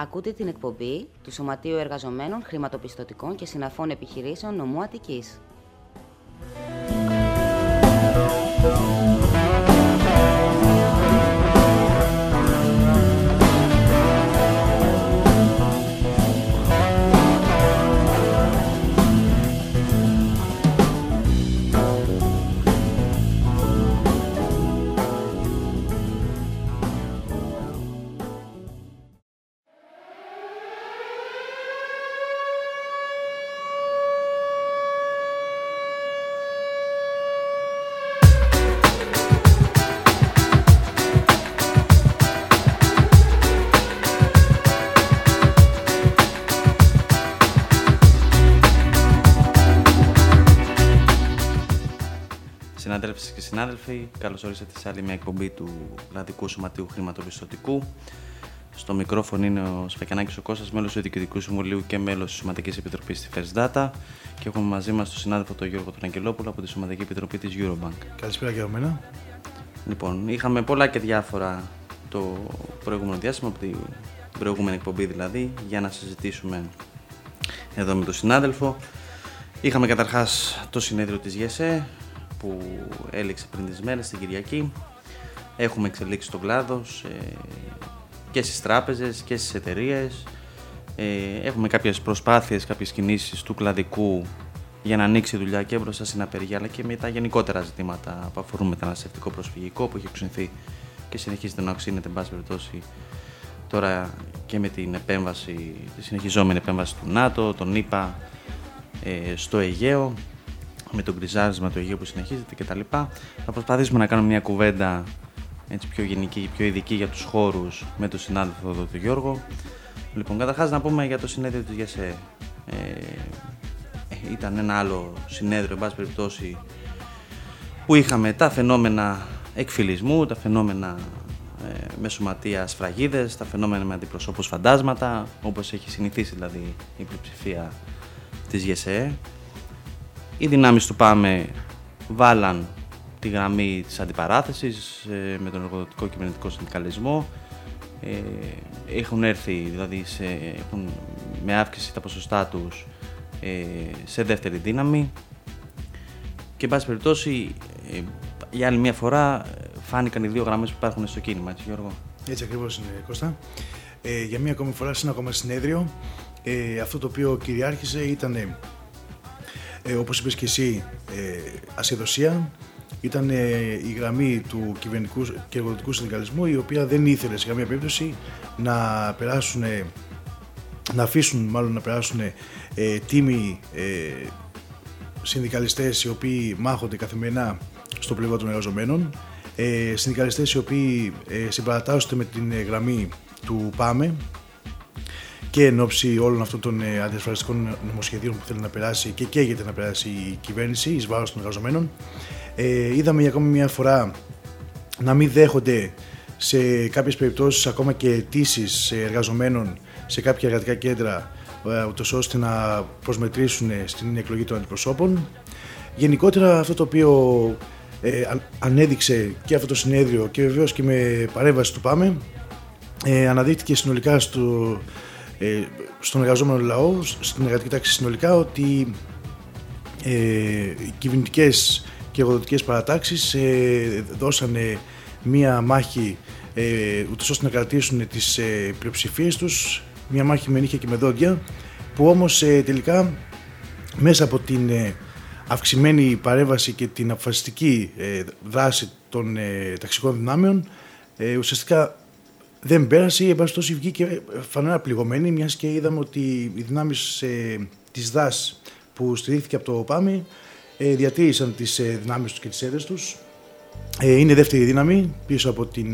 Ακούτε την εκπομπή του Σωματείου Εργαζομένων Χρηματοπιστωτικών και Συναφών Επιχειρήσεων Νομού Αττικής. Συνάδελφοι και συνάδελφοι, καλώς ορίσατε σε άλλη μια εκπομπή του Ελλαδικού Σωματείου Χρηματοπιστωτικού. Στο μικρόφωνο είναι ο Σφακιανάκης ο Κώστας, μέλος του Διοικητικού Συμβουλίου και μέλος της Σωματικής Επιτροπής στη First Data. Και έχουμε μαζί μας τον συνάδελφο τον Γιώργο τον Αγγελόπουλο από τη Σωματική Επιτροπή της Eurobank. Καλησπέρα και από μένα. Λοιπόν, είχαμε πολλά και διάφορα το προηγούμενο διάστημα, από την προηγούμενη εκπομπή δηλαδή, για να συζητήσουμε εδώ με τον συνάδελφο. Είχαμε καταρχάς το συνέδριο της ΓΕΣΕ, που έληξε πριν τις μέρες, την Κυριακή. Έχουμε εξελίξει τον κλάδο και στις τράπεζες και στις εταιρείες. Έχουμε κάποιες προσπάθειες, κάποιες κινήσεις του κλαδικού για να ανοίξει η δουλειά και μπροστά στην απεργία, αλλά και με τα γενικότερα ζητήματα που αφορούν μεταναστευτικό προσφυγικό, που έχει οξυνθεί και συνεχίζεται να οξύνεται, εν πάση περιπτώσει, τώρα και με την επέμβαση, τη συνεχιζόμενη επέμβαση του ΝΑΤΟ, των ΗΠΑ στο Αιγαίο, με τον γκριζάρισμα του Αιγαίου που συνεχίζεται κτλ. Θα προσπαθήσουμε να κάνουμε μια κουβέντα έτσι πιο γενική, πιο ειδική για τους χώρους με τον συνάδελφο εδώ, τον Γιώργο. Λοιπόν, καταρχάς να πούμε για το συνέδριο της ΓΕΣΕ. Ήταν ένα άλλο συνέδριο, εν πάση περιπτώσει, που είχαμε τα φαινόμενα εκφυλισμού, τα φαινόμενα με σωματεία σφραγίδες, τα φαινόμενα με αντιπροσώπους φαντάσματα, όπως έχει συνηθίσει δηλαδή η πλειοψηφία της ΓΕΣΕ. Οι δυνάμεις του ΠΑΜΕ βάλαν τη γραμμή της αντιπαράθεσης με τον εργοδοτικό κυβερνητικό συνδικαλισμό. Έχουν έρθει δηλαδή με αύξηση τα ποσοστά τους σε δεύτερη δύναμη και εν πάση περιπτώσει για άλλη μια φορά φάνηκαν οι δύο γραμμές που υπάρχουν στο κίνημα, έτσι Γιώργο? Έτσι ακριβώς είναι, Κώστα. Για μία ακόμη φορά σε ένα ακόμα συνέδριο, αυτό το οποίο κυριάρχησε ήταν, όπως είπες και εσύ, ασχεδοσία. Ήταν η γραμμή του κυβερνητικού και εργοδοτικού συνδικαλισμού, η οποία δεν ήθελε σε καμία περίπτωση να αφήσουν να περάσουν τίμοι συνδικαλιστές οι οποίοι μάχονται καθημερινά στο πλευρό των εργαζομένων, συνδικαλιστές οι οποίοι συμπαρατάσσονται με την γραμμή του ΠΑΜΕ και εν ώψη όλων αυτών των αντισφαλιστικών νομοσχεδίων που θέλει να περάσει και καίγεται να περάσει η κυβέρνηση εις βάρος των εργαζομένων. Είδαμε για ακόμη μια φορά να μην δέχονται σε κάποιες περιπτώσεις ακόμα και αιτήσεις εργαζομένων σε κάποια εργατικά κέντρα, ούτως ώστε να προσμετρήσουν στην εκλογή των αντιπροσώπων. Γενικότερα αυτό το οποίο ανέδειξε και αυτό το συνέδριο και βεβαίως και με παρέμβαση του ΠΑΜΕ, αναδείχθηκε συνολικά στον εργαζόμενο λαό, στην εργατική τάξη συνολικά, ότι οι κυβερνητικές και εργοδοτικές παρατάξεις δώσανε μία μάχη ούτως ώστε να κρατήσουν τις πλειοψηφίες τους, μία μάχη με νύχια και με δόντια, που όμως τελικά μέσα από την αυξημένη παρέμβαση και την αποφασιστική δράση των ταξικών δυνάμεων ουσιαστικά δεν πέρασε, η εμπαστόση βγήκε φανερά πληγωμένη, μιας και είδαμε ότι οι δυνάμεις της ΔΑΣ που στηρίχθηκε από το ΠΑΜΕ διατήρησαν τις δυνάμεις τους και τις έδρες τους. Είναι δεύτερη δύναμη πίσω από την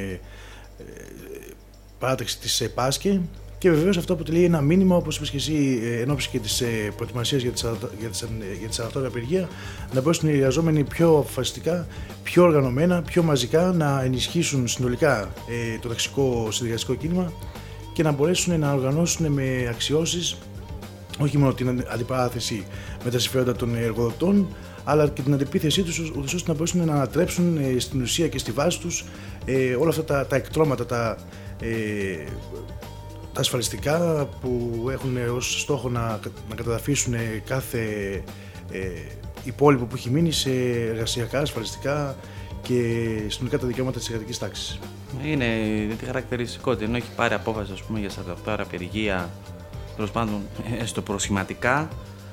παράταξη της ΠΑΣΚΕ και βεβαίως αυτό αποτελεί ένα μήνυμα, όπως είπες και εσύ, εν ώψη και της προετοιμασίας για τη 48η απεργία, να μπορέσουν οι εργαζόμενοι πιο αποφασιστικά, πιο οργανωμένα, πιο μαζικά να ενισχύσουν συνολικά το ταξικό συνδικαλιστικό κίνημα και να μπορέσουν να οργανώσουν με αξιώσεις όχι μόνο την αντιπαράθεση με τα συμφέροντα των εργοδοτών, αλλά και την αντιπίθεσή τους, ώστε να μπορέσουν να ανατρέψουν στην ουσία και στη βάση τους όλα αυτά τα εκτρώματα, τα ασφαλιστικά που έχουν ως στόχο να καταδαφίσουν κάθε υπόλοιπο που έχει μείνει σε εργασιακά, ασφαλιστικά και συνολικά τα δικαιώματα της εργατικής τάξης. Είναι τη χαρακτηριστικότητα, ενώ έχει πάρει απόφαση για 48 ώρα απεργία, τέλος πάντων στο προσχηματικά.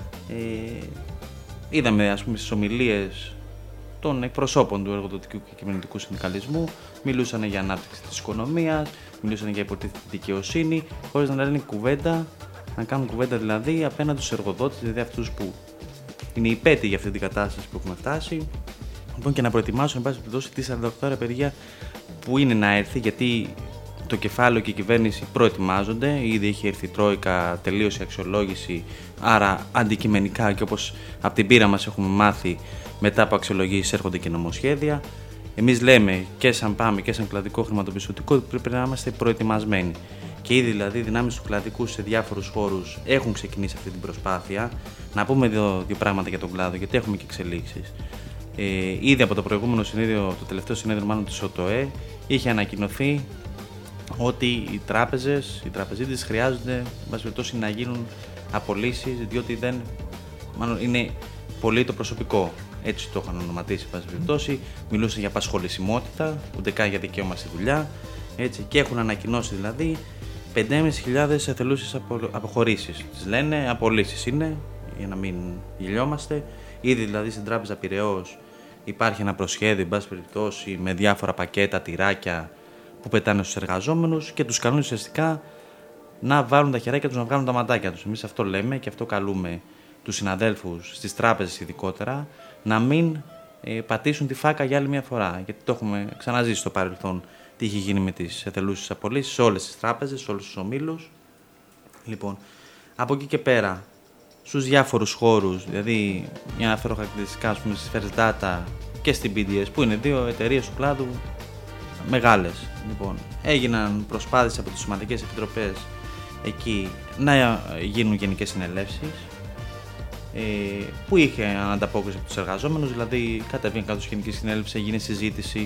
Είδαμε στις ομιλίες των εκπροσώπων του εργοδοτικού και κυβερνητικού συνδικαλισμού, μιλούσαν για ανάπτυξη της οικονομίας, μιλούσαν για υποτίθετη δικαιοσύνη, χωρίς να λένε κουβέντα, να κάνουν κουβέντα δηλαδή απέναντι στους εργοδότες, δηλαδή αυτούς που είναι υπέτειοι για αυτή την κατάσταση που έχουμε φτάσει. Λοιπόν, και να προετοιμάσουν, εν πάση περιπτώσει, τη 48 ώρα απεργία που είναι να έρθει, γιατί το κεφάλαιο και η κυβέρνηση προετοιμάζονται. Ήδη έχει έρθει η Τρόικα, τελείωσε η αξιολόγηση, άρα αντικειμενικά και όπως από την πείρα μας έχουμε μάθει, μετά από αξιολογήσεις έρχονται και νομοσχέδια. Εμείς λέμε και σαν ΠΑΜΕ και σαν κλαδικό χρηματοπιστωτικό ότι πρέπει να είμαστε προετοιμασμένοι. Και ήδη δηλαδή οι δυνάμεις του κλαδικού σε διάφορους χώρους έχουν ξεκινήσει αυτή την προσπάθεια. Να πούμε δύο πράγματα για τον κλάδο, γιατί έχουμε και εξελίξεις. Ήδη από το προηγούμενο συνέδριο, το τελευταίο συνέδριο μάλλον της ΟΤΟΕ, είχε ανακοινωθεί ότι οι τραπεζίτες χρειάζονται να γίνουν απολύσεις, διότι μάλλον είναι πολύ το προσωπικό. Έτσι το είχαν ονοματίσει, μιλούσαν για απασχολησιμότητα, ούτε καν για δικαίωμα στη δουλειά. Έτσι, και έχουν ανακοινώσει δηλαδή 5.500 εθελούσιες αποχωρήσεις. Τις λένε απολύσεις είναι, για να μην γελιόμαστε. Ήδη δηλαδή στην Τράπεζα Πειραιώς υπάρχει ένα προσχέδιο, εν πάση περιπτώσει, με διάφορα πακέτα, τυράκια που πετάνε στους εργαζόμενους και τους καλούν ουσιαστικά να βάλουν τα χεράκια τους, να βγάλουν τα ματάκια τους. Εμείς αυτό λέμε και αυτό καλούμε τους συναδέλφους στις τράπεζες ειδικότερα, να μην πατήσουν τη φάκα για άλλη μια φορά. Γιατί το έχουμε ξαναζήσει στο παρελθόν τι έχει γίνει με τις εθελούσιες απολύσεις σε όλες τις τράπεζες, σε όλους τους ομίλους. Λοιπόν, από εκεί και πέρα, στους διάφορους χώρους, δηλαδή για να φέρω χαρακτηριστικά, ας πούμε, στις First Data και στην BDS, που είναι δύο εταιρείες του κλάδου μεγάλες. Λοιπόν, έγιναν προσπάθειες από τις σημαντικές επιτροπές εκεί να γίνουν γενικές συνελεύσεις, που είχε ανταπόκριση από τους εργαζόμενους, δηλαδή κατέβηκαν κάτω στη γενική συνέλευση, έγινε συζήτηση,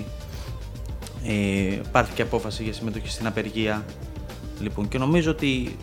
πάρθηκε απόφαση για συμμετοχή στην απεργία. Λοιπόν, και νομίζω ότι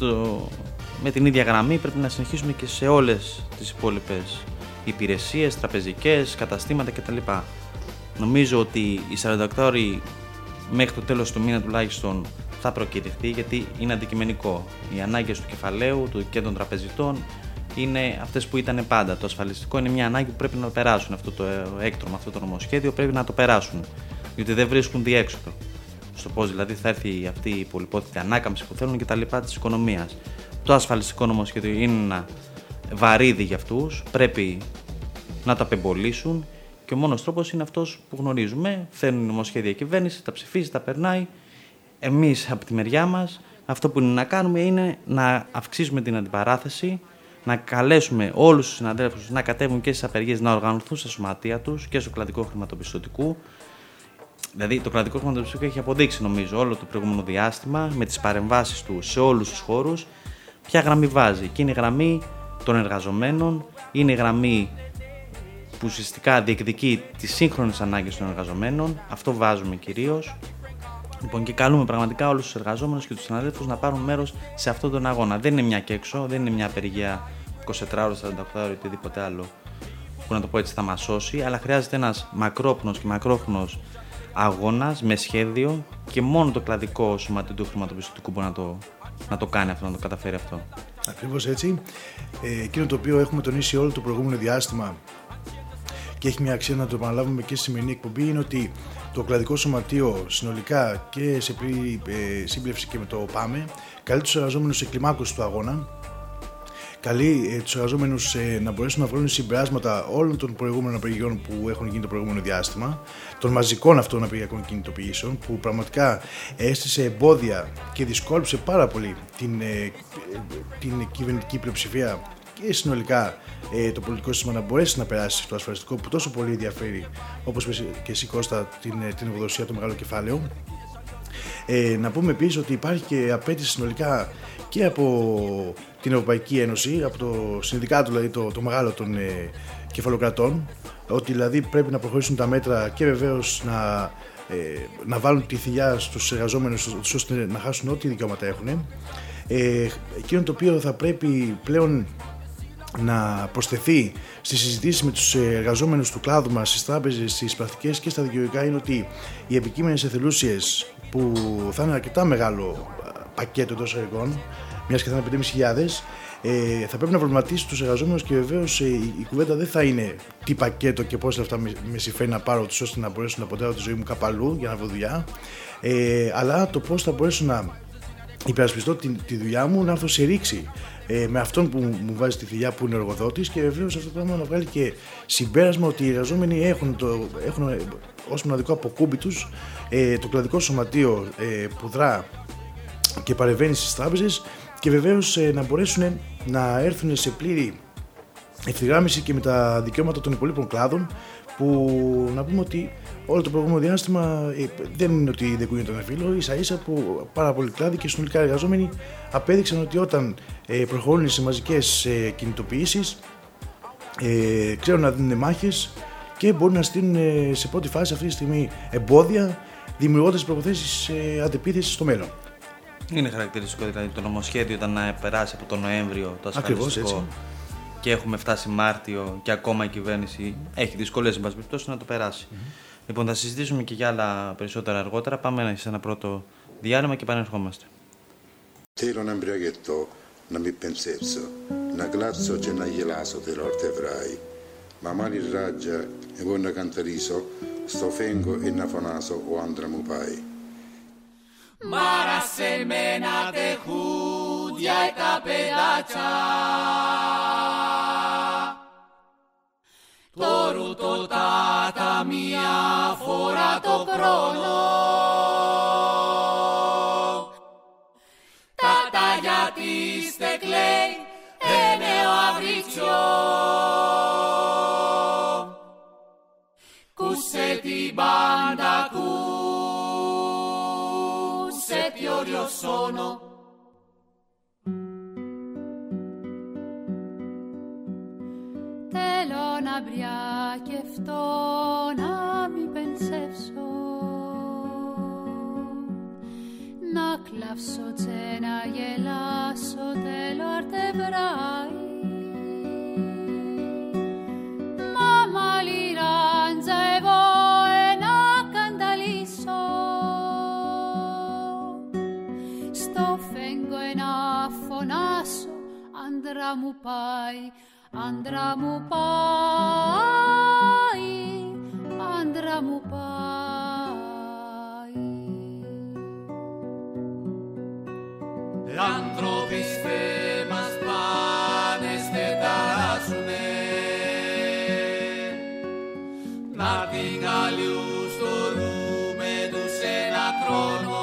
με την ίδια γραμμή πρέπει να συνεχίσουμε και σε όλες τις υπόλοιπες υπηρεσίες, τραπεζικές, καταστήματα κτλ. Νομίζω ότι οι 48 ώρες μέχρι το τέλος του μήνα τουλάχιστον θα προκηρυχθεί, γιατί είναι αντικειμενικό. Οι ανάγκες του κεφαλαίου και των τραπεζιτών είναι αυτές που ήταν πάντα. Το ασφαλιστικό είναι μια ανάγκη που πρέπει να περάσουν. Αυτό το έκτρωμα, αυτό το νομοσχέδιο πρέπει να το περάσουν. Διότι δεν βρίσκουν διέξοδο. Στο πώς δηλαδή θα έρθει αυτή η πολυπόθητη ανάκαμψη που θέλουν και τα λοιπά της οικονομίας. Το ασφαλιστικό νομοσχέδιο είναι ένα βαρύδι για αυτούς. Πρέπει να τα απεμπολίσουν και ο μόνος τρόπος είναι αυτός που γνωρίζουμε. Φέρνουν νομοσχέδια η κυβέρνηση, τα ψηφίζει, τα περνάει. Εμείς από τη μεριά μας αυτό που είναι να κάνουμε είναι να αυξήσουμε την αντιπαράθεση, να καλέσουμε όλους τους συναδέλφους να κατέβουν και στις απεργίες, να οργανωθούν στα σωματεία τους και στο κλαδικό χρηματοπιστωτικού. Δηλαδή, το κλαδικό χρηματοπιστωτικό έχει αποδείξει, νομίζω, όλο το προηγούμενο διάστημα με τις παρεμβάσεις του σε όλους τους χώρους ποια γραμμή βάζει. Και είναι η γραμμή των εργαζομένων, είναι η γραμμή που ουσιαστικά διεκδικεί τις σύγχρονες ανάγκες των εργαζομένων. Αυτό βάζουμε κυρίως. Λοιπόν, και καλούμε πραγματικά όλους τους εργαζόμενους και τους συναδέλφους να πάρουν μέρος σε αυτόν τον αγώνα. Δεν είναι μια και έξω, δεν είναι μια απεργία 24 ώρες, 48 ώρες ή οτιδήποτε άλλο που να το πω έτσι θα μας σώσει, αλλά χρειάζεται ένας μακρόπνος και μακρόχρονος αγώνας με σχέδιο και μόνο το κλαδικό σωματείο του χρηματοπιστωτικού μπορεί να το κάνει αυτό, να το καταφέρει αυτό. Ακριβώς έτσι. Εκείνο το οποίο έχουμε τονίσει όλο το προηγούμενο διάστημα και έχει μια αξία να το επαναλάβουμε και στη σημερινή εκπομπή είναι ότι το κλαδικό σωματείο συνολικά και σε σύμπλευση και με το ΠΑΜΕ καλεί τους εργαζόμενους σε κλιμάκωση του αγώνα, καλεί τους εργαζόμενους να μπορέσουν να βγάλουν συμπεράσματα όλων των προηγούμενων απεργιών που έχουν γίνει το προηγούμενο διάστημα, των μαζικών αυτών απεργιακών κινητοποιήσεων που πραγματικά έστησε εμπόδια και δυσκόλυψε πάρα πολύ την κυβερνητική πλειοψηφία και συνολικά το πολιτικό σύστημα να μπορέσει να περάσει στο ασφαλιστικό που τόσο πολύ ενδιαφέρει, όπως και εσύ Κώστα, την ευοδοσία, το μεγάλο κεφάλαιο. Να πούμε επίσης ότι υπάρχει και απέτηση συνολικά και από την Ευρωπαϊκή Ένωση, από το συνδικάτο, δηλαδή το μεγάλο των κεφαλοκρατών, ότι δηλαδή πρέπει να προχωρήσουν τα μέτρα και βεβαίως να να βάλουν τη θηλιά στους εργαζόμενους ώστε να χάσουν ό,τι δικαιώματα έχουν. Εκείνο το οποίο θα πρέπει πλέον να προσθεθεί στις συζητήσεις με τους εργαζόμενους του κλάδου μας, στις τράπεζες, στις πρακτικές και στα δικαιωτικά είναι ότι οι επικείμενες εθελούσιες, που θα είναι αρκετά μεγάλο πακέτο εντός εργών, μιας και θα είναι 5.500, θα πρέπει να προβληματίσει τους εργαζόμενους και βεβαίως η κουβέντα δεν θα είναι τι πακέτο και πόσα λεφτά με συμφέρει να πάρω τους ώστε να μπορέσω να αποτέλω τη ζωή μου κάπου αλλού για να βρω δουλειά, αλλά το πώς θα μπορέσω να υπερασπιστώ τη δουλειά μου, να έρθω σε ρήξη με αυτόν που μου βάζει τη θηλιά που είναι ο εργοδότης, και βεβαίως αυτό το πράγμα να βγάλει και συμπέρασμα ότι οι εργαζόμενοι έχουν ως μοναδικό αποκούμπι τους το κλαδικό σωματείο που δρά και παρεμβαίνει στις τράπεζες, και βεβαίως να μπορέσουν να έρθουν σε πλήρη ευθυγράμμιση και με τα δικαιώματα των υπολείπων κλάδων, που να πούμε ότι όλο το προηγούμενο διάστημα δεν είναι ότι δεν κουνιέται ένα φύλλο, ίσα ίσα που πάρα πολλοί κλάδοι και συνολικά εργαζόμενοι απέδειξαν ότι όταν προχωρούν σε μαζικές κινητοποιήσεις ξέρουν να δίνουν μάχες και μπορούν να στείλουν σε πρώτη φάση αυτή τη στιγμή εμπόδια, δημιουργώντας προποθέσεις αντεπίθεσης στο μέλλον. Είναι χαρακτηριστικό δηλαδή το νομοσχέδιο ήταν να περάσει από τον Νοέμβριο το ασφαλιστικό, και έχουμε φτάσει Μάρτιο και ακόμα η κυβέρνηση έχει δυσκολίες να το περάσει. Λοιπόν, θα συζητήσουμε και για άλλα περισσότερα αργότερα. Πάμε σε ένα πρώτο διάλειμμα και επανερχόμαστε. Θέλω un embriaghetto, να μην pensezzo, να κλάτσω και να γελάσω τελώ ορτεβράει. Μα μάλι ράτζα, εγώ να κανταρίσω, στο φέγγο e να φωνάσω ο άντρα μου πάει. Μάρα σε μένα τε χούδια e τα παιδάκια, το ρουτο τα μία φορά το χρόνο, τα γιατί στεκλέει είναι ο αβριτσιό, κούσε την μπάντα, κούσε τι όριο σώνο. Θέλω να μπριακευτώ, να μην πενσεύσω, να κλαύσω και να γελάσω, θέλω αρτεβράει. Μα μαλλιράντζα εγώ να κανταλίσω, στο φέγγο να φωνάσω, άντρα μου πάει. Άντρα μου πάει, άντρα μου πάει. Άνθρωποι στε μας πάνε, στε ταράσουνε, να την καλιούς το ρούμε τους ένα χρόνο.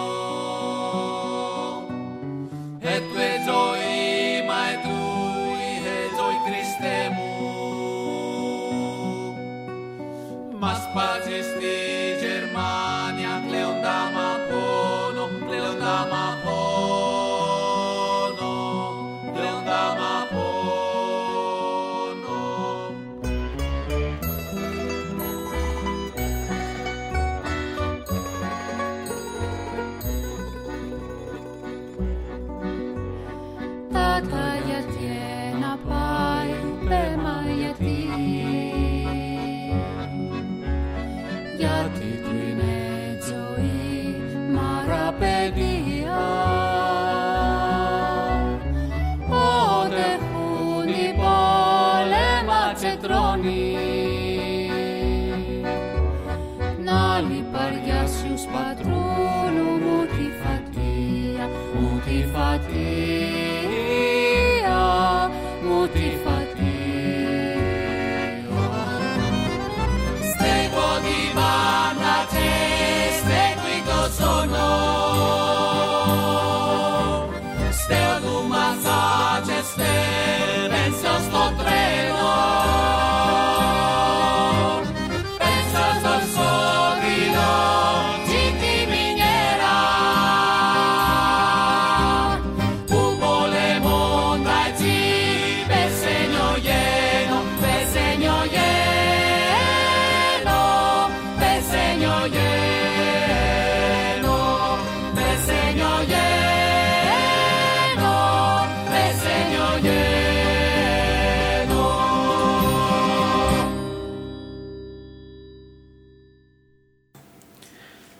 Ετου ετζοή, μα ετου Χριστέ μου, μας πάτσε στη Γερμανία, πλέον τα μα πόνο, πλέον τα μα πόνο, πλέον τα μα πόνο. Τάτα γιατί να πάει, πέμα γιατί, γιατί του είναι ζωή, μάρα παιδεία. Ότε έχουν οι πόλεμα τσετρώνει, να λιπαριάσιους πατρούλου μου τη φατία, μου τη φατία, μου τη φατία. Στέκω τη μπάντα και στέκω το σόνο, στέω του μασάτσε, στέω στο τρένο, πέσα στο σόδινο, και τη μηνιέρα, που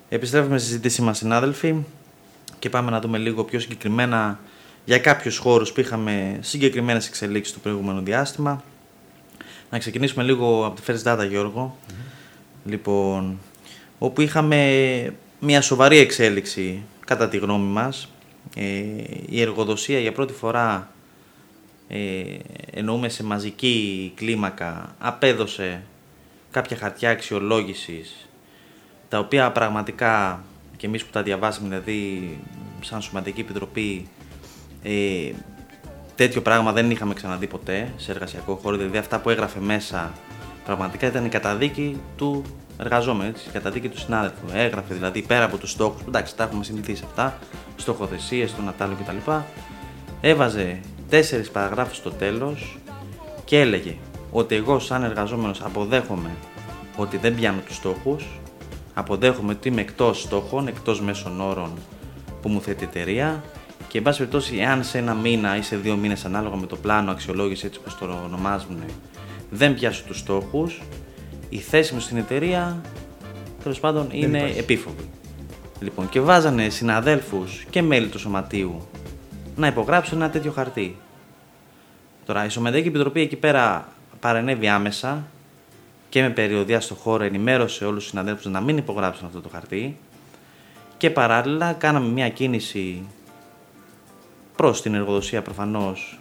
Επιστρέφουμε στη συζήτησή μας, συνάδελφοι, και πάμε να δούμε λίγο πιο συγκεκριμένα για κάποιους χώρους που είχαμε συγκεκριμένες εξελίξεις το προηγούμενο διάστημα. Να ξεκινήσουμε λίγο από τη First Data, Γιώργο. Λοιπόν, όπου είχαμε μια σοβαρή εξέλιξη, κατά τη γνώμη μας. Η εργοδοσία για πρώτη φορά, εννοούμε σε μαζική κλίμακα, απέδωσε κάποια χαρτιά αξιολόγησης, τα οποία πραγματικά και εμείς που τα διαβάσαμε, δηλαδή σαν Σωματική Επιτροπή, τέτοιο πράγμα δεν είχαμε ξαναδεί ποτέ σε εργασιακό χώρο. Δηλαδή αυτά που έγραφε μέσα πραγματικά ήταν η καταδίκη του εργαζόμενου, η καταδίκη του συνάδελφου. Έγραφε δηλαδή πέρα από τους στόχους, εντάξει, τα έχουμε συνηθίσει αυτά, στοχοθεσίες, τον Ατάλο κτλ. Έβαζε 4 παραγράφους στο τέλος και έλεγε ότι εγώ σαν εργαζόμενος αποδέχομαι ότι δεν πιάνω τους στόχους, αποδέχομαι ότι είμαι εκτός στόχων, εκτός μέσων όρων που μου θέτει η εταιρεία, και εν πάση περιπτώσει, εάν σε 1 μήνα ή σε 2 μήνες, ανάλογα με το πλάνο αξιολόγηση, έτσι όπως το ονομάζουν, δεν πιάσω τους στόχους, η θέση μου στην εταιρεία, τέλος πάντων, είναι επίφοβη. Λοιπόν, και βάζανε συναδέλφους και μέλη του Σωματείου να υπογράψουν ένα τέτοιο χαρτί. Τώρα, η Σωματική Επιτροπή εκεί πέρα παρενέβη άμεσα και με περιοδεία στο χώρο ενημέρωσε όλους τους συναδέλφους να μην υπογράψουν αυτό το χαρτί, και παράλληλα κάναμε μια κίνηση προς την εργοδοσία προφανώς,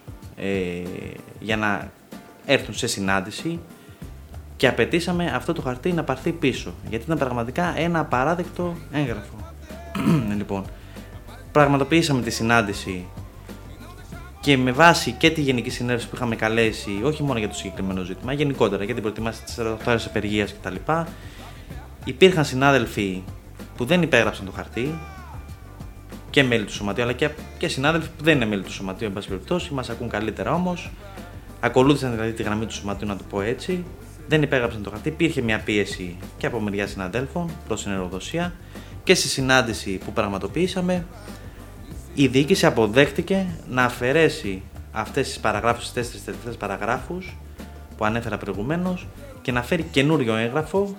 για να έρθουν σε συνάντηση, και απαιτήσαμε αυτό το χαρτί να πάρθει πίσω, γιατί ήταν πραγματικά ένα απαράδεκτο έγγραφο. Λοιπόν, πραγματοποιήσαμε τη συνάντηση και με βάση και τη Γενική Συνέλευση που είχαμε καλέσει, όχι μόνο για το συγκεκριμένο ζήτημα, γενικότερα για την προετοιμασία της 48 ώρες απεργίας κτλ. Υπήρχαν συνάδελφοι που δεν υπέγραψαν το χαρτί, και μέλη του Σωματείου, αλλά και συνάδελφοι που δεν είναι μέλη του Σωματείου, εν πάση περιπτώσει, μας ακούν καλύτερα όμως. Ακολούθησαν δηλαδή τη γραμμή του Σωματείου, να το πω έτσι. Δεν υπέγραψαν το χαρτί. Υπήρχε μια πίεση και από μεριά συναδέλφων προς την εργοδοσία, και στη συνάντηση που πραγματοποιήσαμε, η διοίκηση αποδέχτηκε να αφαιρέσει αυτές τις παραγράφους, τις 4 τελευταίες παραγράφους που ανέφερα προηγουμένως, και να φέρει καινούριο έγγραφο,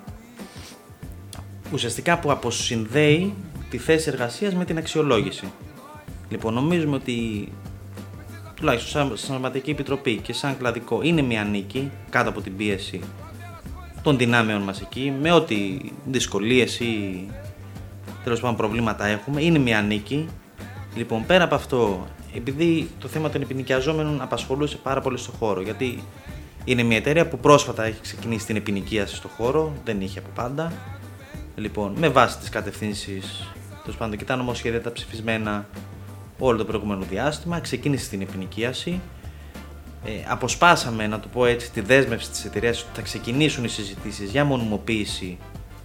ουσιαστικά που αποσυνδέει τη θέση εργασίας με την αξιολόγηση. Λοιπόν, νομίζουμε ότι τουλάχιστον σαν Σωματική Επιτροπή και σαν κλαδικό είναι μια νίκη κάτω από την πίεση των δυνάμεων μας εκεί, με ό,τι δυσκολίες ή τέλος πάντων προβλήματα έχουμε, είναι μια νίκη. Λοιπόν, πέρα από αυτό, επειδή το θέμα των επινοικιαζόμενων απασχολούσε πάρα πολύ στο χώρο, γιατί είναι μια εταιρεία που πρόσφατα έχει ξεκινήσει την επινοικίαση στο χώρο, δεν είχε από πάντα. Λοιπόν, με βάση τις κατευθύνσεις, τέλος πάντων, και τα νομοσχέδια τα ψηφισμένα όλο το προηγούμενο διάστημα, ξεκίνησε την επινοικίαση. Αποσπάσαμε, να το πω έτσι, τη δέσμευση της εταιρείας ότι θα ξεκινήσουν οι συζητήσεις για μονιμοποίηση,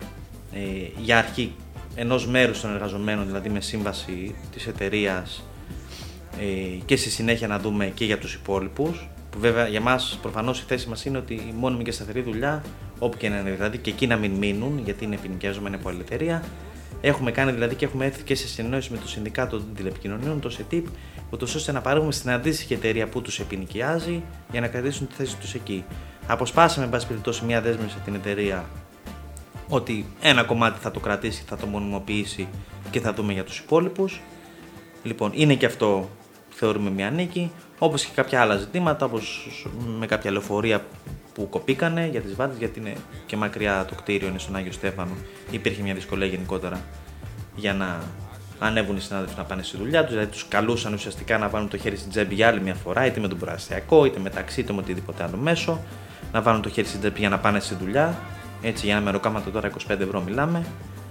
για αρχή ενός μέρους των εργαζομένων, δηλαδή με σύμβαση της εταιρείας, και στη συνέχεια να δούμε και για τους υπόλοιπους, που βέβαια για μας προφανώς η θέση μας είναι ότι η μόνιμη και σταθερή δουλειά, όπου και να είναι, δηλαδή και εκεί να μην μείνουν, γιατί είναι επινοικιαζόμενη από άλλη εταιρεία. Έχουμε κάνει δηλαδή και έχουμε έρθει και σε συνεννόηση με το Συνδικάτο των Τηλεπικοινωνίων, το ΣΕΤΙΠ, ούτως ώστε να παρέχουμε στην αντίστοιχη εταιρεία που τους επινοικιάζει για να κρατήσουν τη θέση τους εκεί. Αποσπάσαμε, εν πάση περιπτώσει, μια δέσμευση από την εταιρεία ότι ένα κομμάτι θα το κρατήσει, θα το μονιμοποιήσει και θα δούμε για τους υπόλοιπους. Λοιπόν, είναι και αυτό, θεωρούμε, μια νίκη, όπως και κάποια άλλα ζητήματα, όπως με κάποια λεωφορεία που κοπήκανε για τις βάρδιες, γιατί είναι και μακριά το κτίριο, είναι στον Άγιο Στέφανο. Υπήρχε μια δυσκολία γενικότερα για να ανέβουν οι συνάδελφοι να πάνε στη δουλειά τους, δηλαδή τους καλούσαν ουσιαστικά να βάλουν το χέρι στην τσέπη για άλλη μια φορά, είτε με τον προαστιακό, είτε με ταξί, είτε με οτιδήποτε άλλο μέσο, να βάλουν το χέρι στην τσέπη για να πάνε στη δουλειά. Έτσι, για ένα μεροκάματο τώρα 25 ευρώ μιλάμε.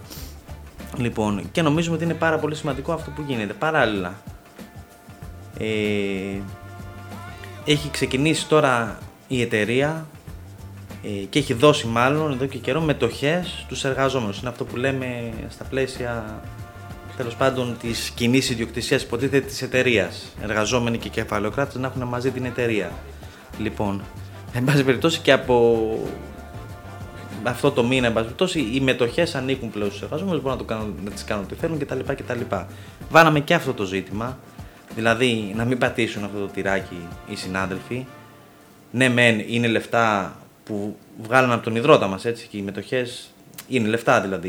Λοιπόν, και νομίζουμε ότι είναι πάρα πολύ σημαντικό αυτό που γίνεται. Παράλληλα, έχει ξεκινήσει τώρα η εταιρεία και έχει δώσει μάλλον εδώ και καιρό μετοχές στους εργαζόμενους. Είναι αυτό που λέμε στα πλαίσια, τέλος πάντων, της κοινής ιδιοκτησίας, υποτίθεται, της εταιρείας. Εργαζόμενοι και κεφαλαιοκράτες να έχουν μαζί την εταιρεία. Λοιπόν, εν πάση περιπτώσει, και από αυτό το μήνα, εν πάση περιπτώσει, οι μετοχές ανήκουν πλέον στους εργαζόμενους, μπορούν να τις κάνουν ό,τι θέλουν κτλ. Βάλαμε και αυτό το ζήτημα, δηλαδή να μην πατήσουν αυτό το τυράκι οι συνάδελφοι. Ναι, μεν είναι λεφτά που βγάλανε από τον ιδρώτα μας, έτσι, και οι μετοχές είναι λεφτά δηλαδή.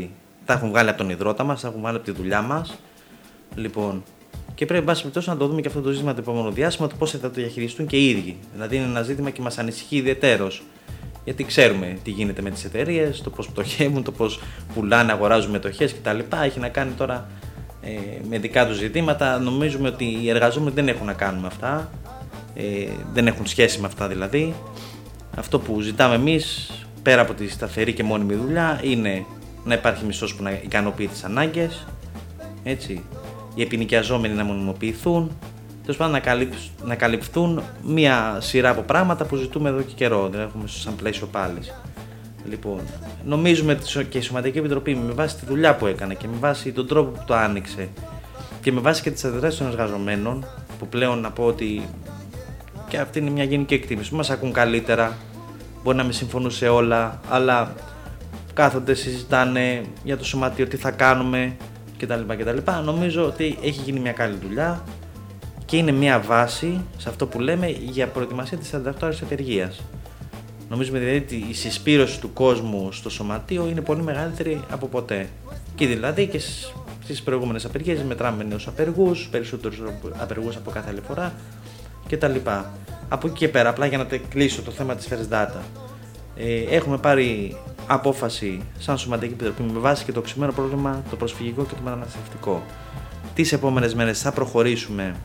τα έχουν βγάλει από τον ιδρώτα μας, τα έχουν βγάλει από τη δουλειά μας. Λοιπόν, και πρέπει, εν πάση περιπτώσει, να το δούμε και αυτό το ζήτημα το επόμενο διάστημα, το πώς θα το διαχειριστούν και οι ίδιοι. Δηλαδή, είναι ένα ζήτημα και μας ανησυχεί ιδιαιτέρως. Γιατί ξέρουμε τι γίνεται με τις εταιρείες, το πώς πτωχεύουν, το πώς πουλάνε, αγοράζουν μετοχές κτλ. Έχει να κάνει τώρα με δικά τους ζητήματα. Νομίζουμε ότι οι εργαζόμενοι δεν έχουν να κάνουν με αυτά. Δεν έχουν σχέση με αυτά δηλαδή. Αυτό που ζητάμε εμείς, πέρα από τη σταθερή και μόνιμη δουλειά, είναι να υπάρχει μισθός που να ικανοποιεί τις ανάγκες. Έτσι. Οι επινοικιαζόμενοι να μονιμοποιηθούν. Τέλος πάντων, να καλυφθούν μία σειρά από πράγματα που ζητούμε εδώ και καιρό. Δεν έχουμε σαν πλαίσιο πάλι. Λοιπόν, νομίζουμε και η Σωματική Επιτροπή, με βάση τη δουλειά που έκανε και με βάση τον τρόπο που το άνοιξε και με βάση και τις αντιδράσεις των εργαζομένων, που πλέον να πω ότι και αυτή είναι μια γενική εκτίμηση, που μας ακούν καλύτερα, μπορεί να μην συμφωνούν σε όλα, αλλά κάθονται, συζητάνε για το σωματείο, τι θα κάνουμε κτλ. Νομίζω ότι έχει γίνει μια καλή δουλειά και είναι μια βάση σε αυτό που λέμε για προετοιμασία της 48ωρης απεργίας. Νομίζουμε δηλαδή ότι η συσπήρωση του κόσμου στο σωματείο είναι πολύ μεγαλύτερη από ποτέ. Και δηλαδή και στις προηγούμενες απεργίες μετράμε νέους απεργούς, περισσότερους απεργούς από κάθε άλλη φορά κτλ. Από εκεί και πέρα, απλά για να κλείσω το θέμα της First Data, έχουμε πάρει απόφαση σαν Σωματική Επιτροπή με βάση και το οξυμένο πρόβλημα το προσφυγικό και το μεταναστευτικό. Τις επόμενες μέρες θα προχωρήσουμε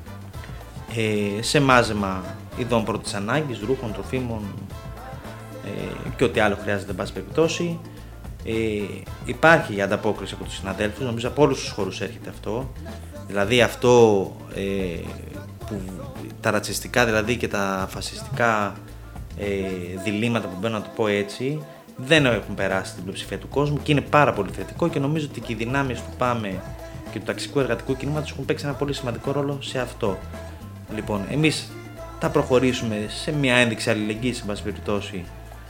σε μάζεμα ειδών πρώτης ανάγκης, ρούχων, τροφίμων και ό,τι άλλο χρειάζεται εν πάση περιπτώσει. Υπάρχει η ανταπόκριση από τους συναδέλφους, νομίζω από όλους τους χώρους έρχεται αυτό. Δηλαδή αυτό που τα ρατσιστικά δηλαδή και τα φασιστικά διλήμματα που μπαίνουν να το πω έτσι, δεν έχουν περάσει την πλειοψηφία του κόσμου και είναι πάρα πολύ θετικό και νομίζω ότι και οι δυνάμεις του ΠΑΜΕ και του ταξικού εργατικού κινήματος έχουν παίξει ένα πολύ σημαντικό ρόλο σε αυτό. Λοιπόν, εμείς θα προχωρήσουμε σε μια ένδειξη αλληλεγγύης, σε πάση περιπτώσει,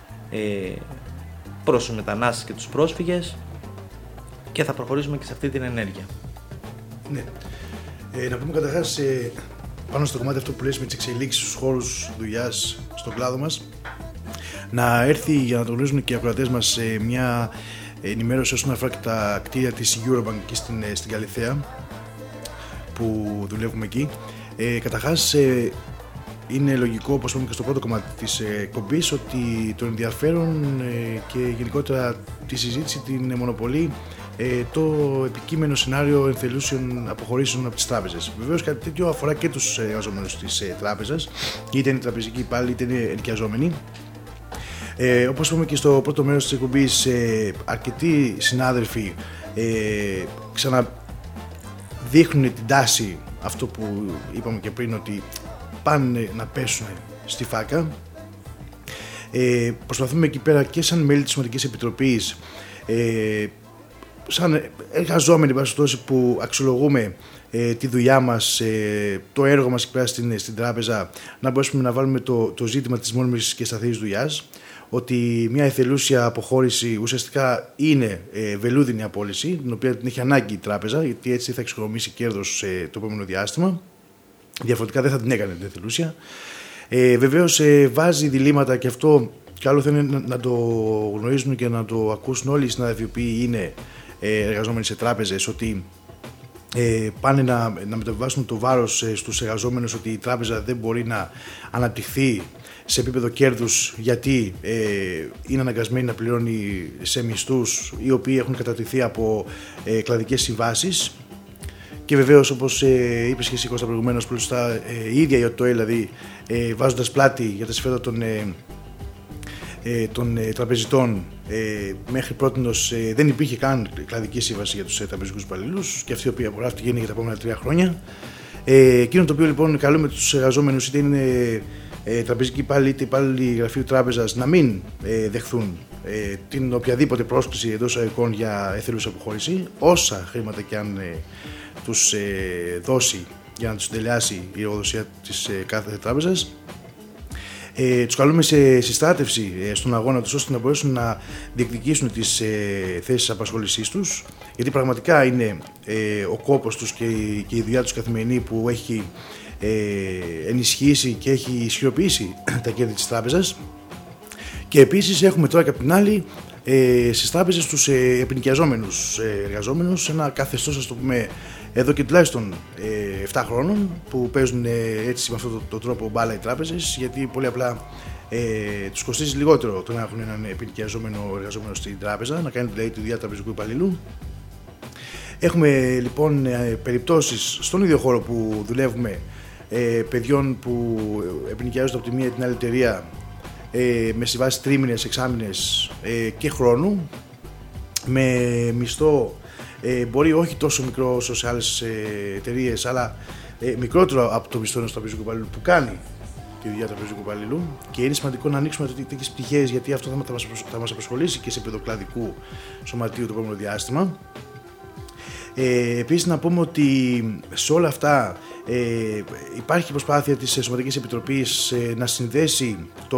προς τους μετανάστες και τους πρόσφυγες και θα προχωρήσουμε και σε αυτή την ενέργεια. Ναι. Να πούμε καταρχάς πάνω στο κομμάτι αυτό που λες με τις εξελίξεις στους χώρους δουλειάς στον κλάδο μας, να έρθει για να το γνωρίζουν και οι ακροατές μας μια ενημέρωση όσον αφορά και τα κτίρια της Eurobank και στην Καλιθέα που δουλεύουμε εκεί. Καταρχάς είναι λογικό, όπως είπαμε και στο πρώτο κομμάτι της εκπομπής, ότι το ενδιαφέρον και γενικότερα τη συζήτηση την μονοπολεί το επικείμενο σενάριο ενθελούσεων αποχωρήσεων από τις τράπεζες. Βεβαίως κάτι τέτοιο αφορά και τους εργαζομένους της τράπεζας, είτε είναι τραπεζικοί υπάλληλοι είτε είναι ενοικιαζόμενοι. Όπως είπαμε και στο πρώτο μέρος της εκπομπής, αρκετοί συνάδελφοι ξαναδείχνουν την τάση, αυτό που είπαμε και πριν, ότι πάνε να πέσουν στη φάκα. Προσπαθούμε εκεί πέρα και σαν μέλη της Σωματικής Επιτροπής, σαν εργαζόμενοι που αξιολογούμε τη δουλειά μας, το έργο μας εκεί πέρα στην τράπεζα, να μπορέσουμε να βάλουμε το ζήτημα της μόνιμης και σταθερής δουλειάς, ότι μια εθελούσια αποχώρηση ουσιαστικά είναι βελούδινη απόλυση, την οποία την έχει ανάγκη η τράπεζα, γιατί έτσι θα εξοικονομήσει κέρδος το επόμενο διάστημα. Διαφορετικά δεν θα την έκανε την εθελούσια. Βεβαίως βάζει διλήμματα και αυτό καλό θα είναι να το γνωρίζουν και να το ακούσουν όλοι οι συνάδελφοι που είναι εργαζόμενοι σε τράπεζες, ότι πάνε να μεταβιβάσουν το βάρος στους εργαζόμενους ότι η τράπεζα δεν μπορεί να αναπτυχθεί σε επίπεδο κέρδους, γιατί είναι αναγκασμένη να πληρώνει σε μισθούς οι οποίοι έχουν κατατεθεί από κλαδικές συμβάσεις. Και βεβαίως, όπως είπες και εσύ Κώστα προηγουμένως, πολύ σωστά, η ίδια η ΟΤΟΕ, δηλαδή βάζοντας πλάτη για τα συμφέροντα των τραπεζιτών, μέχρι πρότινος δεν υπήρχε καν κλαδική σύμβαση για τους τραπεζικούς υπαλλήλους και αυτή η οποία απογράφηκε είναι για τα επόμενα 3 χρόνια. Εκείνο το οποίο λοιπόν καλούμε τους εργαζόμενους, είτε είναι τραπεζικοί υπάλληλοι είτε υπάλληλοι γραφείου τράπεζας, να μην δεχθούν την οποιαδήποτε πρόσκληση εντός εικόν για εθελούσια αποχώρηση, όσα χρήματα και αν τους δώσει για να τους τελειάσει η εργοδοσία της κάθε τράπεζας. Τους καλούμε σε συστράτευση στον αγώνα τους, ώστε να μπορέσουν να διεκδικήσουν τις θέσεις απασχόλησής τους, γιατί πραγματικά είναι ο κόπος τους και η δουλειά τους καθημερινή που έχει ενισχύσει και έχει ισχυροποιήσει τα κέρδη της τράπεζας. Και επίσης έχουμε τώρα και από την άλλη στις τράπεζες τους εποικιαζόμενους εργαζόμενους, ένα καθεστώς, ας το πούμε, εδώ και τουλάχιστον 7 χρόνων που παίζουν έτσι με αυτόν τον τρόπο μπάλα οι τράπεζες, γιατί πολύ απλά τους κοστίζει λιγότερο το να έχουν έναν εποικιαζόμενο εργαζόμενο στην τράπεζα, να κάνει δηλαδή τη δουλειά τραπεζικού υπαλλήλου. Έχουμε λοιπόν περιπτώσεις στον ίδιο χώρο που δουλεύουμε παιδιών που εποικιάζονται από τη μία την άλλη εταιρεία με συμβάσεις τρίμηνες, εξάμηνες και χρόνου, με μισθό μπορεί όχι τόσο μικρό όσο σε άλλες εταιρείες, αλλά μικρότερο από το μισθό ενός τραπεζικού υπαλλήλου που κάνει τη δουλειά του τραπεζικού υπαλλήλου. Και είναι σημαντικό να ανοίξουμε τέτοιες πτυχές, γιατί αυτό θα μας απασχολήσει και σε επίπεδο κλαδικού σωματείου το επόμενο διάστημα. Επίσης να πούμε ότι σε όλα αυτά υπάρχει προσπάθεια της Σωματικής Επιτροπής να συνδέσει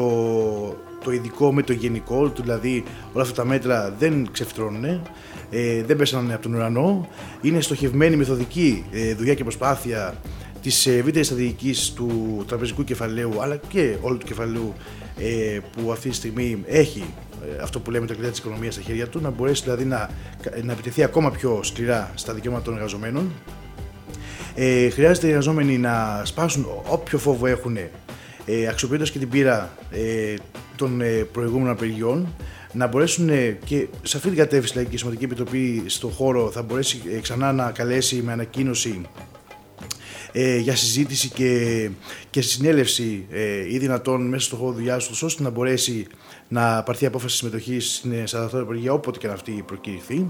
το ειδικό με το γενικό, δηλαδή όλα αυτά τα μέτρα δεν ξεφυτρώνουν, δεν πέσανε από τον ουρανό, είναι στοχευμένη μεθοδική δουλειά και προσπάθεια της ευρύτερης στρατηγικής του τραπεζικού κεφαλαίου, αλλά και όλου του κεφαλαίου που αυτή τη στιγμή έχει αυτό που λέμε το κλειδί της οικονομίας στα χέρια του, να μπορέσει δηλαδή να επιτεθεί ακόμα πιο σκληρά στα δικαιώματα των εργαζομένων. Χρειάζεται οι εργαζόμενοι να σπάσουν όποιο φόβο έχουν, αξιοποιώντας και την πείρα των προηγούμενων απεργιών, να μπορέσουν και σε αυτή την κατεύθυνση δηλαδή, η Σωματική Επιτροπή στον χώρο θα μπορέσει ξανά να καλέσει με ανακοίνωση για συζήτηση και συνέλευση ή δυνατόν μέσα στον χώρο δουλειάς του, ώστε να μπορέσει να πάρθει απόφαση συμμετοχής στην 48 απεργία όποτε και αν αυτή προκηρυχθεί.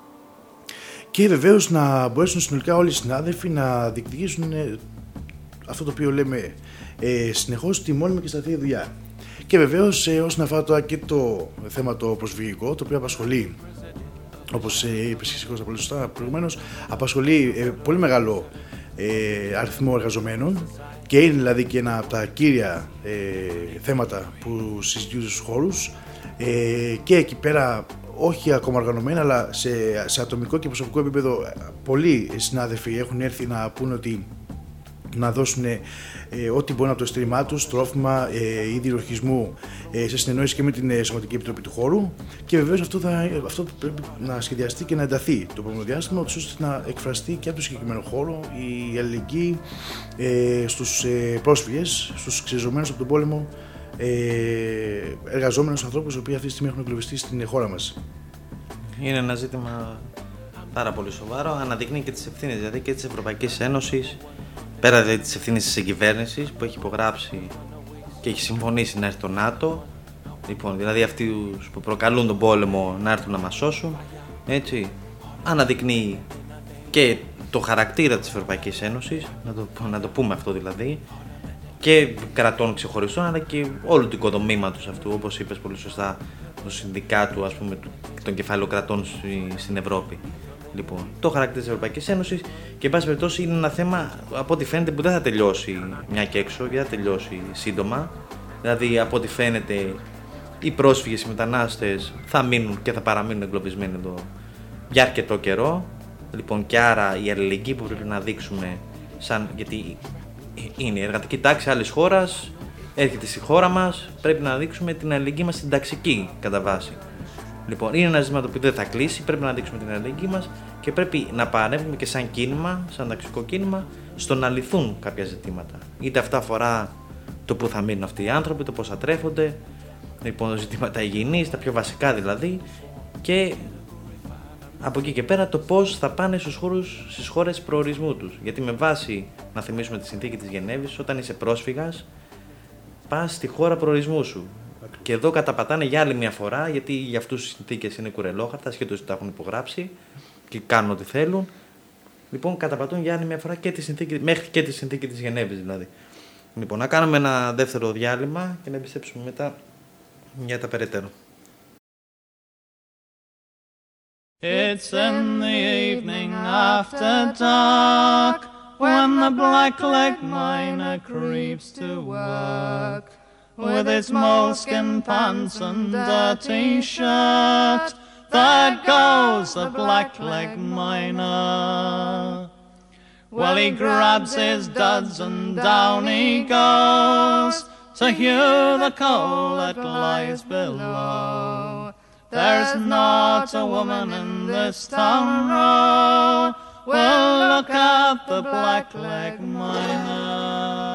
Και βεβαίως να μπορέσουν συνολικά όλοι οι συνάδελφοι να διεκδικήσουν αυτό το οποίο λέμε συνεχώς, τη μόνιμη και σταθερή δουλειά. Και βεβαίως όσον αφορά τώρα και το θέμα το προσφυγικό, το οποίο απασχολεί, όπως είπες και σηκώσα πολύ σωστά προηγουμένως, απασχολεί πολύ μεγάλο αριθμό εργαζομένων και είναι δηλαδή και ένα από τα κύρια θέματα που συζητούνται στους χώρους, και εκεί πέρα όχι ακόμα οργανωμένα, αλλά σε ατομικό και προσωπικό επίπεδο πολλοί συνάδελφοι έχουν έρθει να πούνε ότι να δώσουν ό,τι μπορούν από το εισιτήρημά τους, τρόφιμα, είδη ρουχισμού, σε συνεννόηση και με την Σωματική Επιτροπή του χώρου. Και βεβαίως αυτό πρέπει να σχεδιαστεί και να ενταθεί το επόμενο διάστημα, ώστε να εκφραστεί και από το συγκεκριμένο χώρο η αλληλεγγύη στους πρόσφυγες, στους ξεριζωμένους από τον πόλεμο εργαζόμενους ανθρώπους, οι οποίοι αυτή τη στιγμή έχουν εγκλωβιστεί στην χώρα μας. Είναι ένα ζήτημα πάρα πολύ σοβαρό, αναδεικνύει και τις ευθύνες δηλαδή και της Ευρωπαϊκής Ένωσης, πέρα δηλαδή της ευθύνης της εγκυβέρνησης που έχει υπογράψει και έχει συμφωνήσει να έρθει το ΝΑΤΟ, λοιπόν, δηλαδή αυτοί που προκαλούν τον πόλεμο να έρθουν να μας σώσουν, έτσι, αναδεικνύει και το χαρακτήρα της Ευρωπαϊκής Ένωσης, να το πούμε αυτό δηλαδή, και κρατών ξεχωριστών, αλλά και όλου του οικοδομήματος αυτού, όπως είπες πολύ σωστά, το συνδικάτου, ας πούμε, των κεφαλαιοκρατών στην Ευρώπη. Λοιπόν, το χαρακτήρα της Ευρωπαϊκής Ένωσης και, εν πάση περιπτώσει, είναι ένα θέμα, από ό,τι φαίνεται, που δεν θα τελειώσει μια και έξω, και θα τελειώσει σύντομα. Δηλαδή, από ό,τι φαίνεται, οι πρόσφυγες, οι μετανάστες θα μείνουν και θα παραμείνουν εγκλωβισμένοι εδώ για αρκετό καιρό. Λοιπόν, και άρα η αλληλεγγύη που πρέπει να δείξουμε, γιατί είναι η εργατική τάξη άλλης χώρας, έρχεται στη χώρα μας, πρέπει να δείξουμε την αλληλεγγύη μας στην ταξική κατά βάση. Λοιπόν, είναι ένα ζήτημα το οποίο δεν θα κλείσει, πρέπει να δείξουμε την αλληλεγγύη μας και πρέπει να παρέμβουμε και σαν κίνημα, σαν ταξικό κίνημα, στο να λυθούν κάποια ζητήματα. Είτε αυτά αφορά το που θα μείνουν αυτοί οι άνθρωποι, το πώς θα τρέφονται, λοιπόν, ζητήματα υγιεινής, τα πιο βασικά δηλαδή, και από εκεί και πέρα το πώς θα πάνε στις χώρες προορισμού τους. Γιατί με βάση, να θυμίσουμε τη συνθήκη της Γενέβης, όταν είσαι πρόσφυγας, πας στη χώρα προορισμού σου. Και εδώ καταπατάνε για άλλη μια φορά, γιατί για αυτούς οι συνθήκες είναι κουρελόχαρτα, σχέτως ότι τα έχουν υπογράψει και κάνουν ό,τι θέλουν. Λοιπόν, καταπατούν για άλλη μια φορά και τη συνθήκη, μέχρι και τη συνθήκη της Γενέβης δηλαδή. Λοιπόν, να κάνουμε ένα δεύτερο διάλειμμα και να επιστρέψουμε μετά για τα περαιτέρω. It's in the evening after dark, when the black-legged miner creeps to work, with his moleskin pants and dirty shirt, there goes the black-legged miner. Well, he grabs his duds and down he goes, to hew the coal that lies below. There's not a woman in this town row will look at the Blackleg Miner.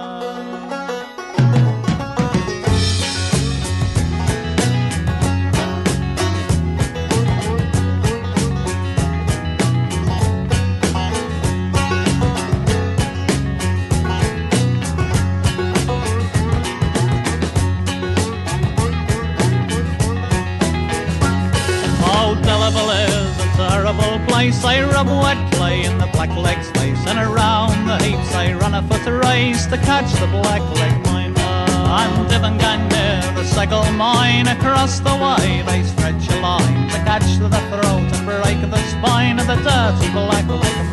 Place. I rub wet clay in the Blackleg's face, and around the heaps I run a foot race to catch the Blackleg Miner. I'm Divangan near the Seggle Mine, across the wide I stretch a line to catch the throat and break the spine of the dirty Blackleg Miner.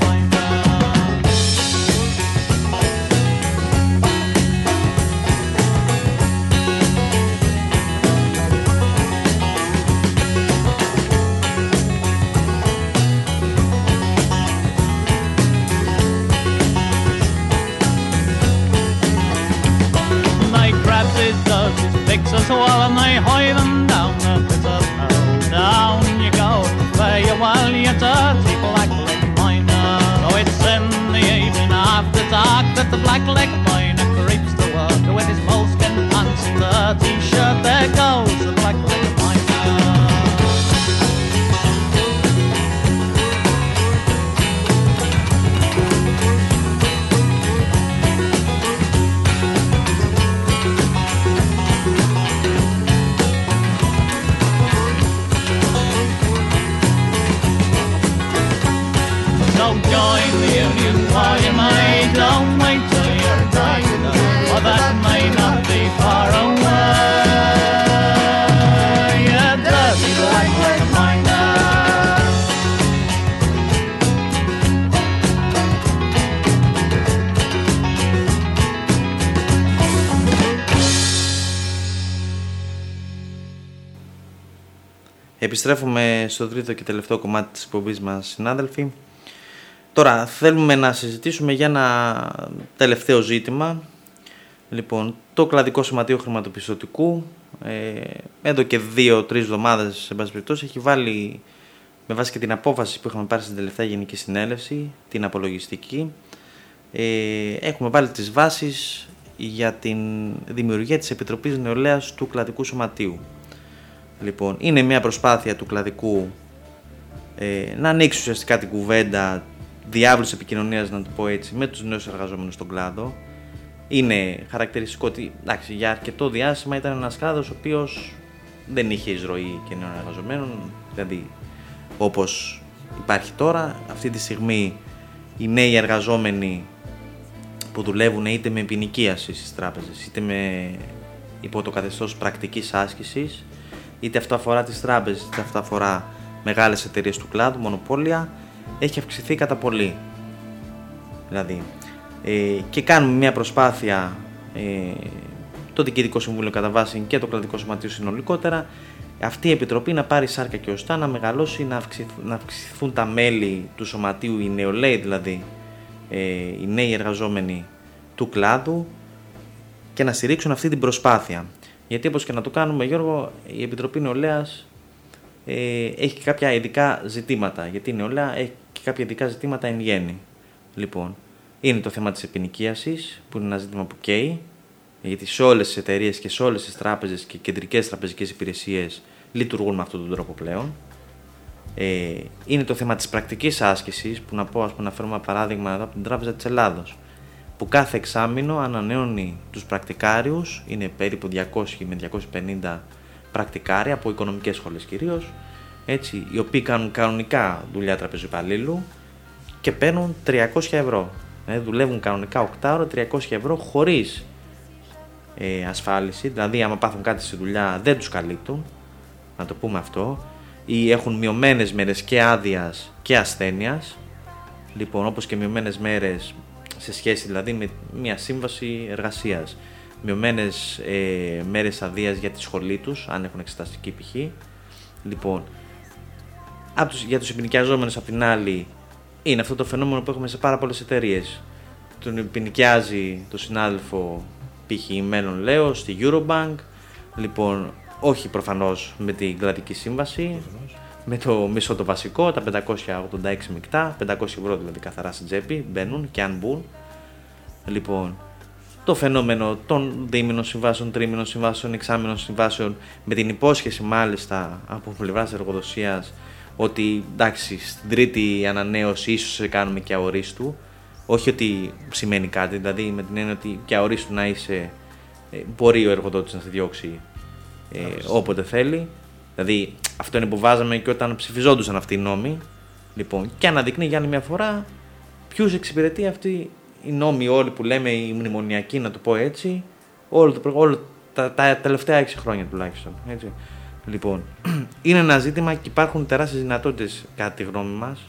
As well, and they hide them down the pit of hell. Down you go, fare you well, you dirty Blackleg Miner. Oh, it's in the evening after dark that the Blackleg Miner creeps to work with his moleskin pants and dirty shirt. There goes the Blackleg Miner. Join the union while you may, don't wait till you're dying, or that may not be far away. You dirty Blackleg Miner. Επιστρέφουμε στο τρίτο και τελευταίο κομμάτι της εκπομπής μας, συνάδελφοι. Τώρα θέλουμε να συζητήσουμε για ένα τελευταίο ζήτημα. Λοιπόν, το κλαδικό σωματείο χρηματοπιστωτικού εδώ και 2-3 εβδομάδες, εν πάση περιπτώσει, έχει βάλει, με βάση και την απόφαση που είχαμε πάρει στην τελευταία Γενική Συνέλευση, την απολογιστική, έχουμε βάλει τις βάσεις για την δημιουργία της Επιτροπής Νεολαίας του Κλαδικού Σωματείου. Λοιπόν, είναι μια προσπάθεια του κλαδικού να ανοίξει ουσιαστικά την κουβέντα, διάβλους επικοινωνίας, να το πω έτσι, με τους νέους εργαζόμενους στον κλάδο. Είναι χαρακτηριστικό ότι για αρκετό διάστημα ήταν ένας κλάδος ο οποίος δεν είχε εισρωή και νέων εργαζομένων, δηλαδή όπως υπάρχει τώρα. Αυτή τη στιγμή οι νέοι εργαζόμενοι που δουλεύουν είτε με εποικίαση στις τράπεζες, είτε με υπό το καθεστώς πρακτικής άσκησης, είτε αυτό αφορά τις τράπεζες, είτε αυτό αφορά μεγάλες εταιρείες του κλάδου, μονοπόλια, έχει αυξηθεί κατά πολύ. Δηλαδή, και κάνουμε μια προσπάθεια, το Διοικητικό Συμβούλιο κατά βάση και το Κλαδικό Σωματείο συνολικότερα, αυτή η Επιτροπή να πάρει σάρκα και οστά, να μεγαλώσει, να αυξηθούν τα μέλη του Σωματείου, οι νεολαίοι δηλαδή, οι νέοι εργαζόμενοι του κλάδου, και να στηρίξουν αυτή την προσπάθεια. Γιατί όπως και να το κάνουμε, Γιώργο, η Επιτροπή Νεολαίας έχει και κάποια ειδικά ζητήματα, γιατί η νεολαία έχει και κάποια ειδικά ζητήματα εν γέννη. Λοιπόν, είναι το θέμα της εποικίασης, που είναι ένα ζήτημα που καίει, γιατί σε όλες τις εταιρείες και σε όλες τις τράπεζες και κεντρικές τραπεζικές υπηρεσίες λειτουργούν με αυτόν τον τρόπο πλέον. Είναι το θέμα της πρακτικής άσκησης, που να φέρουμε ένα παράδειγμα εδώ από την Τράπεζα της Ελλάδος, που κάθε εξάμηνο ανανεώνει τους πρακτικάριους, είναι περίπου 200 με 250 πρακτικάρια από οικονομικές σχολές κυρίως, έτσι, οι οποίοι κάνουν κανονικά δουλειά τραπεζοϊπαλλήλου και παίρνουν 300 ευρώ. Δουλεύουν κανονικά 8 ώρες, 300 ευρώ χωρίς ασφάλιση, δηλαδή άμα πάθουν κάτι στη δουλειά δεν τους καλύπτουν, να το πούμε αυτό, ή έχουν μειωμένες μέρες και άδειας και ασθένειας, λοιπόν, όπως και μειωμένες μέρες σε σχέση δηλαδή με μια σύμβαση εργασίας, μειωμένες μέρες αδείας για τη σχολή τους, αν έχουν εξεταστική π.χ. Λοιπόν, για τους εποικιαζόμενους απ' την άλλη, είναι αυτό το φαινόμενο που έχουμε σε πάρα πολλές εταιρείες. Τον εποικιάζει το συνάδελφο π.χ. μέλλον λέω στη Eurobank, λοιπόν, όχι προφανώς με την κλαδική σύμβαση, με το μισό το βασικό, τα 586 μεικτά, 500 ευρώ δηλαδή καθαρά στην τσέπη, μπαίνουν και αν μπουν. Λοιπόν, το φαινόμενο των διήμηνων συμβάσεων, τρίμηνων συμβάσεων, εξάμηνων συμβάσεων, με την υπόσχεση μάλιστα από πλευράς εργοδοσίας ότι εντάξει, στην τρίτη ανανέωση ίσως σε κάνουμε και αορίστου. Όχι ότι σημαίνει κάτι, δηλαδή με την έννοια ότι και αορίστου να είσαι, μπορεί ο εργοδότης να σε διώξει όποτε θέλει. Δηλαδή αυτό είναι που βάζαμε και όταν ψηφιζόντουσαν αυτοί οι νόμοι. Λοιπόν, και αναδεικνύει για άλλη μια φορά ποιους εξυπηρετεί αυτή οι νόμοι όλοι που λέμε, οι μνημονιακοί, να το πω έτσι, όλο τα τελευταία 6 χρόνια τουλάχιστον. Έτσι. Λοιπόν, είναι ένα ζήτημα και υπάρχουν τεράστιες δυνατότητες, κατά τη γνώμη μας,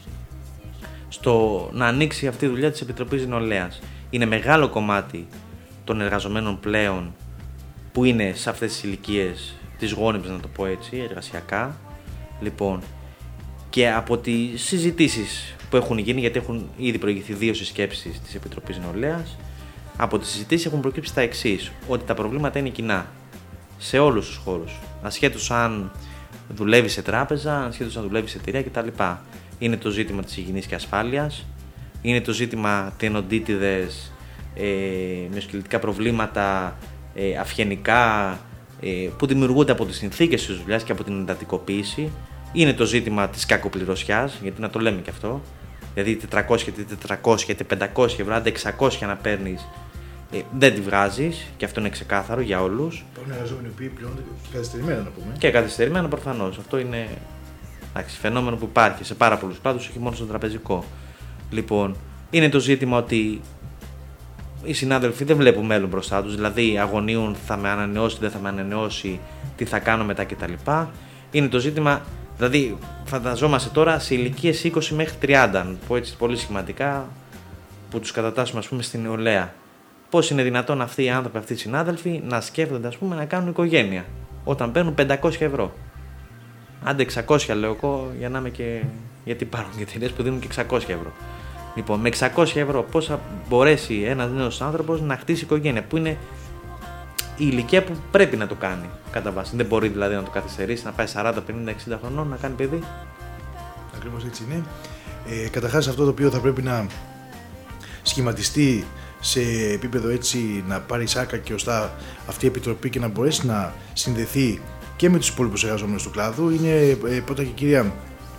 στο να ανοίξει αυτή η δουλειά της Επιτροπής Νεολαίας. Είναι μεγάλο κομμάτι των εργαζομένων πλέον που είναι σε αυτές τις ηλικίες της γόνιμης, να το πω έτσι, εργασιακά. Λοιπόν, και από τις συζητήσεις που έχουν γίνει, γιατί έχουν ήδη προηγηθεί 2 συσκέψεις της Επιτροπής Νεολαίας, από τις συζητήσεις έχουν προκύψει τα εξής, ότι τα προβλήματα είναι κοινά σε όλους τους χώρους, ασχέτως αν δουλεύει σε τράπεζα, ασχέτως αν δουλεύει σε εταιρεία κτλ. Είναι το ζήτημα της υγιεινής και ασφάλειας, είναι το ζήτημα τενοντίτιδες, μυοσκελετικά προβλήματα, αυγενικά, που δημιουργούνται από τις συνθήκες της δουλειάς και από την εντατικοποίηση. Είναι το ζήτημα της κακοπληρωσιάς, γιατί να το λέμε και αυτό. Δηλαδή είτε 300 είτε 400 είτε 500 ευρώ, άντε 600 να παίρνεις, δεν τη βγάζεις, και αυτό είναι ξεκάθαρο για όλους. Υπάρχουν εργαζόμενοι που πληρώνονται καθυστερημένα, να πούμε. Και καθυστερημένα προφανώς. Αυτό είναι φαινόμενο που υπάρχει σε πάρα πολλούς κλάδους, όχι μόνο στον τραπεζικό. Λοιπόν, είναι το ζήτημα ότι οι συνάδελφοι δεν βλέπουν μέλλον μπροστά τους, δηλαδή αγωνίουν, θα με ανανεώσει, δεν θα με ανανεώσει, τι θα κάνω μετά κτλ. Είναι το ζήτημα, δηλαδή φανταζόμαστε τώρα σε ηλικίες 20 μέχρι 30, που έτσι πολύ σχηματικά, που τους κατατάσσουμε, ας πούμε, στην νεολαία. Πώς είναι δυνατόν αυτοί οι άνθρωποι, αυτοί οι συνάδελφοι να σκέφτονται, ας πούμε, να κάνουν οικογένεια όταν παίρνουν 500 ευρώ. Άντε 600 λέω εγώ, για να είμαι και. Γιατί υπάρχουν και εταιρείες που δίνουν και 600 ευρώ. Λοιπόν, με 600 ευρώ πώς θα μπορέσει ένας νέος άνθρωπος να χτίσει οικογένεια, που είναι η ηλικία που πρέπει να το κάνει κατά βάση. Δεν μπορεί δηλαδή να το καθυστερήσει, να πάει 40, 50, 60 χρονών να κάνει παιδί. Ακριβώς έτσι είναι. Καταρχάς, αυτό το οποίο θα πρέπει να σχηματιστεί σε επίπεδο έτσι, να πάρει σάρκα και ωστά αυτή η επιτροπή και να μπορέσει να συνδεθεί και με τους υπόλοιπους εργαζόμενους του κλάδου, είναι πρώτα και κυρία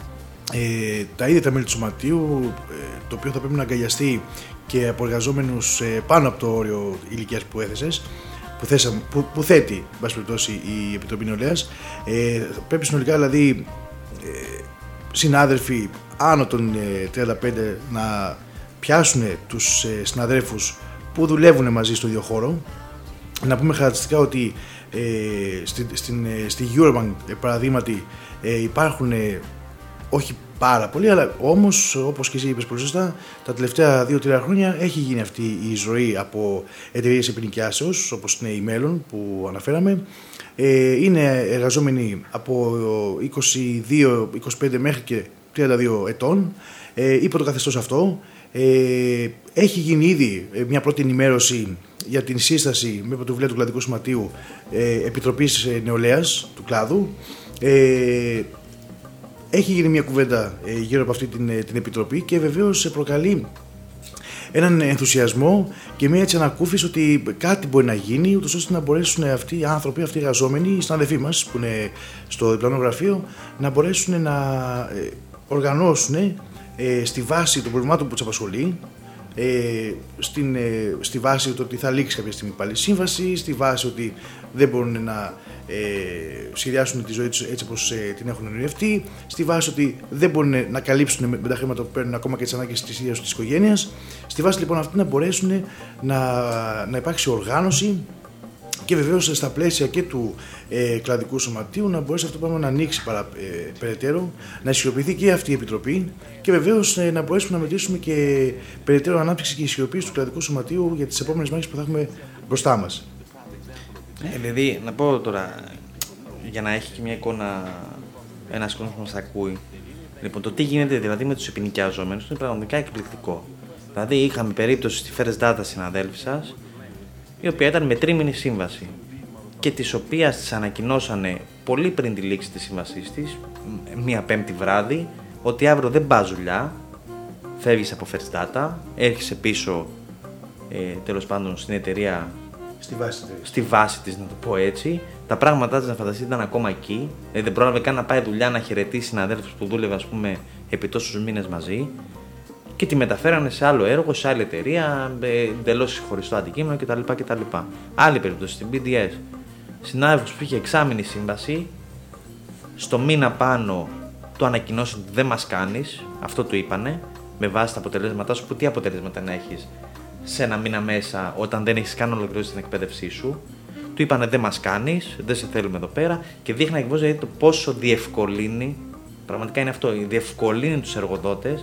τα ίδια τα μέλη του Σωματείου, το οποίο θα πρέπει να αγκαλιαστεί και από εργαζόμενους πάνω από το όριο ηλικίας που έθεσες, που θέτει, εν πάση περιπτώσει, η Επιτροπή Νεολαίας. Πρέπει συνολικά δηλαδή συνάδελφοι άνω των 35 να πιάσουν τους συναδέλφους που δουλεύουν μαζί στο ίδιο χώρο. Να πούμε χαρακτηριστικά ότι στη Eurobank, παραδείγματι, υπάρχουν όχι πάρα πολλοί, αλλά όμως, όπως και εσύ είπες πολύ σωστά, τα τελευταία 2-3 χρόνια έχει γίνει αυτή η εισρωή από εταιρείες επινοικιάσεως, όπως είναι η Μέλλον που αναφέραμε. Είναι εργαζόμενοι από 22-25 μέχρι και 32 ετών, υπό το καθεστώς αυτό. Έχει γίνει ήδη μια πρώτη ενημέρωση για την σύσταση με πρωτοβουλία του Κλαδικού Σωματείου Επιτροπής Νεολαίας του κλάδου. Έχει γίνει μια κουβέντα γύρω από αυτή την επιτροπή και βεβαίως προκαλεί έναν ενθουσιασμό και μια έτσι ανακούφιση ότι κάτι μπορεί να γίνει, ούτως ώστε να μπορέσουν αυτοί οι άνθρωποι, αυτοί οι εργαζόμενοι, οι συναδελφοί μας που είναι στο διπλανό γραφείο, να μπορέσουν να οργανώσουν στη βάση των προβλημάτων που τους απασχολεί, στη βάση ότι θα λήξει κάποια στιγμή πάλι σύμβαση, στη βάση ότι δεν μπορούν να σχεδιάσουν τη ζωή τους έτσι όπως την έχουν ονειρευτεί, στη βάση ότι δεν μπορούν να καλύψουν με τα χρήματα που παίρνουν ακόμα και τις ανάγκες της ίδιας της οικογένειας. Στη βάση λοιπόν αυτή να μπορέσουν να υπάρξει οργάνωση και βεβαίως στα πλαίσια και του Κλαδικού Σωματείου να μπορέσει αυτό το πράγμα να ανοίξει περαιτέρω, να ισχυροποιηθεί και αυτή η επιτροπή και βεβαίως να μπορέσουμε να μετρήσουμε και περαιτέρω ανάπτυξη και ισχυροποίηση του Κλαδικού Σωματείου για τις επόμενες μάχες που θα έχουμε μπροστά μας. Δηλαδή, να πω τώρα, για να έχει και μια εικόνα ένας κόσμος που μας ακούει, λοιπόν, το τι γίνεται δηλαδή με τους επινοικιαζόμενους είναι πραγματικά εκπληκτικό. Δηλαδή, είχαμε περίπτωση στη First Data συναδέλφη σας, η οποία ήταν με τρίμηνη σύμβαση. και της οποίας της ανακοινώσανε πολύ πριν τη λήξη της σύμβασής της, μία Πέμπτη βράδυ, ότι αύριο δεν πας δουλειά, φεύγεις από First Data, έρχεσαι πίσω τέλος πάντων στην εταιρεία, στη βάση της, να το πω έτσι. Τα πράγματά της, να φανταστείτε, ήταν ακόμα εκεί. Δεν πρόλαβε καν να πάει δουλειά, να χαιρετήσει συναδέλφους που δούλευε, ας πούμε, επί τόσους μήνες μαζί. Και τη μεταφέρανε σε άλλο έργο, σε άλλη εταιρεία, εντελώς χωριστό αντικείμενο κτλ. Άλλη περίπτωση, στην BDS. Συνάδελφος που είχε εξάμηνη σύμβαση, στο μήνα πάνω του ανακοινώσαν ότι δεν μας κάνεις, αυτό του είπανε, με βάση τα αποτελέσματά σου, που τι αποτελέσματα να έχεις σε ένα μήνα μέσα όταν δεν έχεις καν ολοκληρώσει την εκπαίδευσή σου. Του είπανε δεν μας κάνεις, δεν σε θέλουμε εδώ πέρα, και δείχνει ακριβώς δηλαδή το πόσο διευκολύνει, πραγματικά είναι αυτό, διευκολύνει τους εργοδότες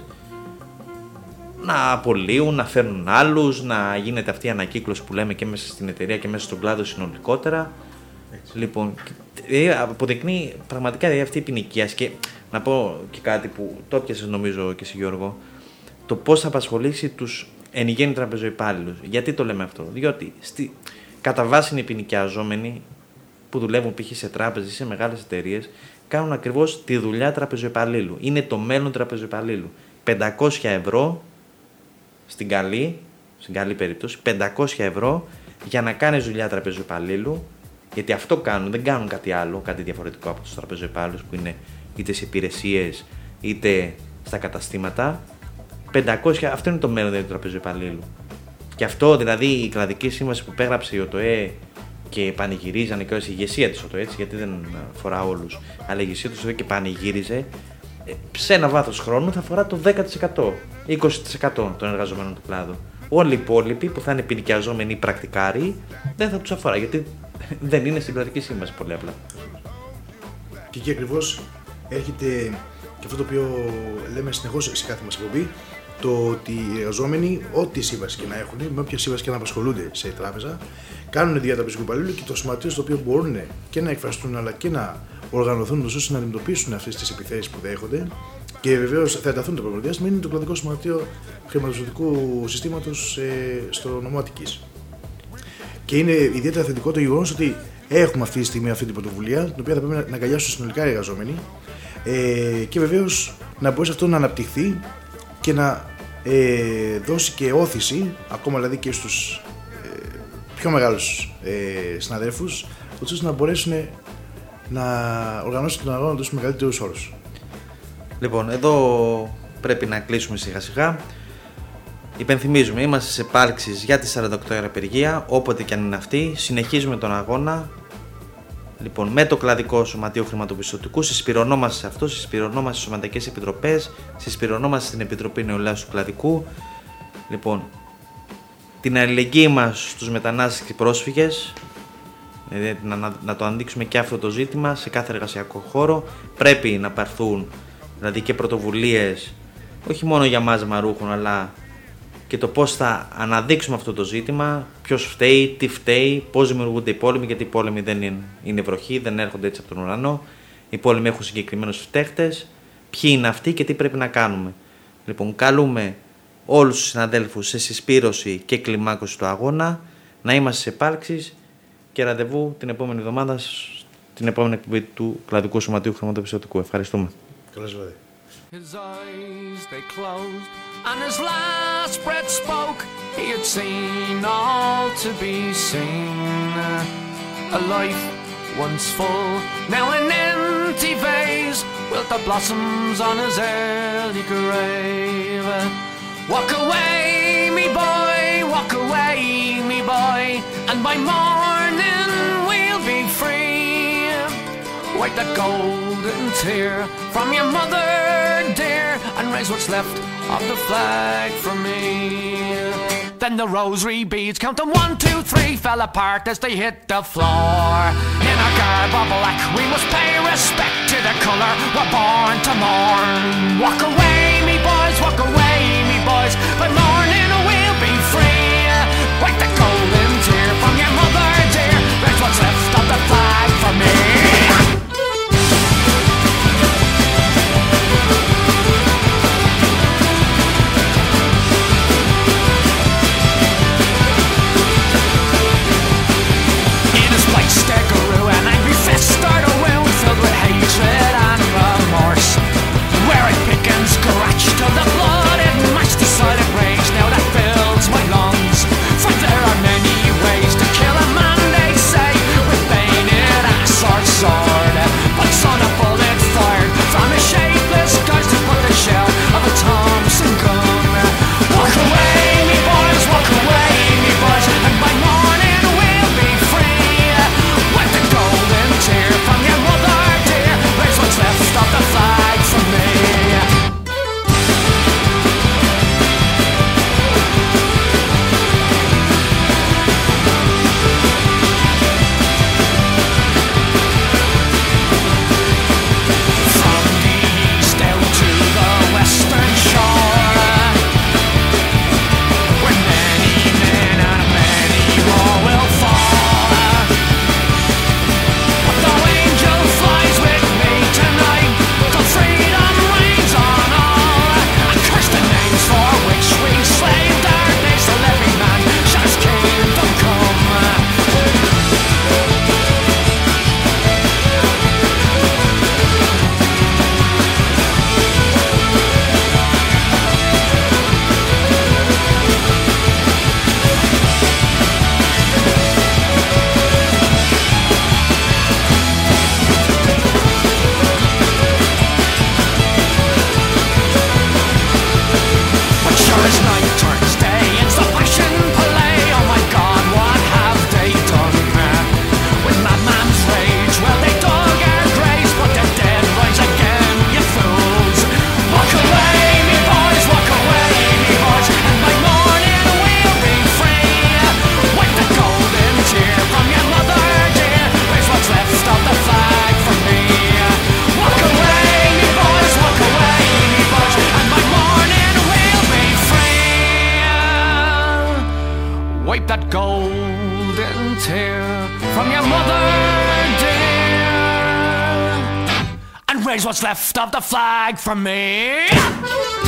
να απολύουν, να φέρνουν άλλους, να γίνεται αυτή η ανακύκλωση που λέμε και μέσα στην εταιρεία και μέσα στον κλάδο συνολικότερα. Έτσι. Λοιπόν, αποδεικνύει πραγματικά δηλαδή αυτή η ποινικία. Και να πω και κάτι που το έπιασες νομίζω και εσύ, Γιώργο, το πώς θα απασχολήσει τους εν γέννη τραπεζοϊπάλληλους. Γιατί το λέμε αυτό? Διότι κατά βάση είναι οι ποινικιαζόμενοι που δουλεύουν π.χ. σε τράπεζες ή σε μεγάλες εταιρείες, κάνουν ακριβώς τη δουλειά τραπεζοϊπαλλήλου. Είναι το μέλλον τραπεζοϊπαλλήλου. 500 ευρώ στην καλή περίπτωση, 500 ευρώ για να κάνεις δουλειά τραπεζοϊπαλλήλου, γιατί αυτό κάνουν, δεν κάνουν κάτι άλλο, κάτι διαφορετικό από τους τραπεζοϊπάλληλους που είναι είτε σε υπηρεσίες είτε στα καταστήματα. 500, αυτό είναι το μέλλον του τραπεζοϊπαλλήλου. Και αυτό δηλαδή η κλαδική σύμβαση που υπέγραψε η ΟΤΟΕ και πανηγυρίζανε και η ηγεσία της ΟΤΟΕ, γιατί δεν αφορά όλους, αλλά η ηγεσία της ΟΤΟΕ και πανηγύριζε, σε ένα βάθος χρόνου θα αφορά το 10%, 20% των εργαζομένων του κλάδου. Όλοι οι υπόλοιποι που θα είναι ποινικιαζόμενοι ή πρακτικάροι δεν θα τους αφορά, γιατί δεν είναι στην κρατική σύμβαση πολύ απλά. Και εκεί ακριβώς έρχεται και αυτό το οποίο λέμε συνεχώς σε κάθε μας εκπομπή, το ότι οι εργαζόμενοι, ό,τι σύμβαση και να έχουν, με όποια σύμβαση και να απασχολούνται σε τράπεζα, κάνουν διατραπεζικού υπαλλήλου και το σωματείο στο οποίο μπορούν και να εκφραστούν αλλά και να οργανωθούν ώστε να αντιμετωπίσουν αυτές τις επιθέσεις που δέχονται. Και βεβαίως θα ενταθούν το επόμενο διάστημα, είναι το κλαδικό σωματείο χρηματοπιστωτικού συστήματος στο νομό Αττικής. Και είναι ιδιαίτερα θετικό το γεγονός ότι έχουμε αυτή τη στιγμή αυτή την πρωτοβουλία, την οποία θα πρέπει να αγκαλιάσουν συνολικά οι εργαζόμενοι, και βεβαίως να μπορέσει αυτό να αναπτυχθεί και να δώσει και όθηση, ακόμα δηλαδή και στους πιο μεγάλους συναδέλφους, ώστε να μπορέσουν να οργανώσουν τον αγώνα τους με μεγαλύτερους όρους. Λοιπόν, εδώ πρέπει να κλείσουμε σιγά σιγά. Υπενθυμίζουμε, είμαστε σε επάρξεις για τη 48 ώρα απεργία, όποτε και αν είναι αυτή. Συνεχίζουμε τον αγώνα. Λοιπόν, με το κλαδικό σωματείο χρηματοπιστωτικού, συσπηρωνόμαστε σε αυτό, συσπηρωνόμαστε στις σωματικές επιτροπές, συσπηρωνόμαστε στην Επιτροπή Νεολαίας του Κλαδικού. Λοιπόν, την αλληλεγγύη μας στους μετανάστες και πρόσφυγες, δηλαδή να το αναδείξουμε και αυτό το ζήτημα σε κάθε εργασιακό χώρο. Πρέπει να πάρθουν δηλαδή και πρωτοβουλίες, όχι μόνο για μας μαρούχων, αλλά και το πώς θα αναδείξουμε αυτό το ζήτημα, ποιος φταίει, τι φταίει, πώς δημιουργούνται οι πόλεμοι, γιατί οι πόλεμοι δεν είναι βροχή, δεν έρχονται έτσι από τον ουρανό. Οι πόλεμοι έχουν συγκεκριμένους φταίχτες, ποιοι είναι αυτοί και τι πρέπει να κάνουμε. Λοιπόν, καλούμε όλους τους συναδέλφους σε συσπήρωση και κλιμάκωση του αγώνα, να είμαστε σε επάρξεις και ραντεβού την επόμενη εβδομάδα, την επόμενη εκπομπή του Κλαδικού Σωματείου Χρηματοπιστωτικού. Ευχαριστούμε. Καλώς ήρθατε. His eyes they closed, and his last breath spoke. He had seen all to be seen. A life once full, now an empty vase, wilt the blossoms on his early grave. Walk away, me boy, walk away, me boy, and by morning we'll be free. Wipe that golden tear from your mother dear, and raise what's left of the flag for me. Then the rosary beads, count them 1, 2, 3, fell apart as they hit the floor. In our garb of black, we must pay respect to the colour we're born to mourn. Walk away, me boys, walk away, me boys, by morning we'll be free. Wipe the golden tear from your mother dear, raise what's left of the flag for me. Stare boys, what's left of the flag from me?